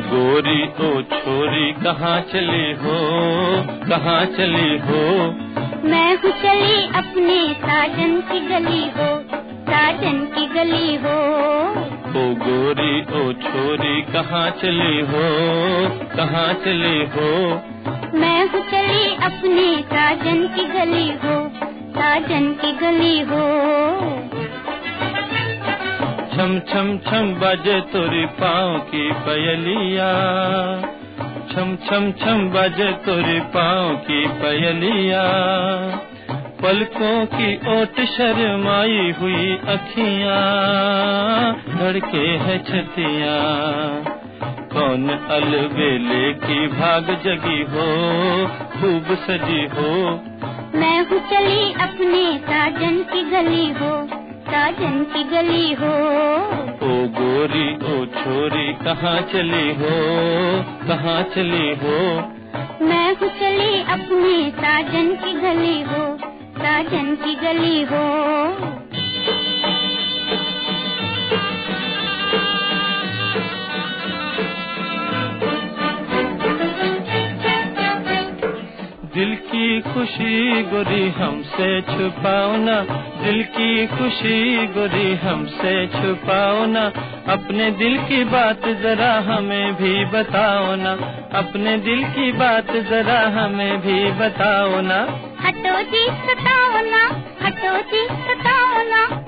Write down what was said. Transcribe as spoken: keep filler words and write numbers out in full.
गोरी ओ छोरी कहाँ चली हो, कहाँ चली हो? मैं हूँ चली अपने साजन की गली हो, साजन की गली हो। ओ गोरी ओ छोरी कहाँ चली हो, कहाँ चली हो? मैं हूँ चली अपने साजन की गली हो, साजन की गली हो। छम छम छम बजे तोरी पाँव की पयलिया, छम छम छम बजे तोरी पाँव की पयलिया। पलकों की ओट शर्माई हुई अखियाँ, धड़के है छतियाँ। कौन अलबेले की भाग जगी हो, खूब सजी हो? मैं हूँ चली अपने साजन की गली हो, साजन की गली हो। ओ गोरी ओ छोरी कहाँ चली हो, कहाँ चली हो? मैं हूँ चली अपने साजन की गली हो, साजन की गली हो। दिल की खुशी गोरी हमसे छुपाओ ना, दिल की खुशी गोरी हमसे छुपाओ ना। अपने दिल की बात जरा हमें भी बताओ ना, अपने दिल की बात जरा हमें भी बताओ ना। हटो जी सताओ ना, हटो जी सताओ ना।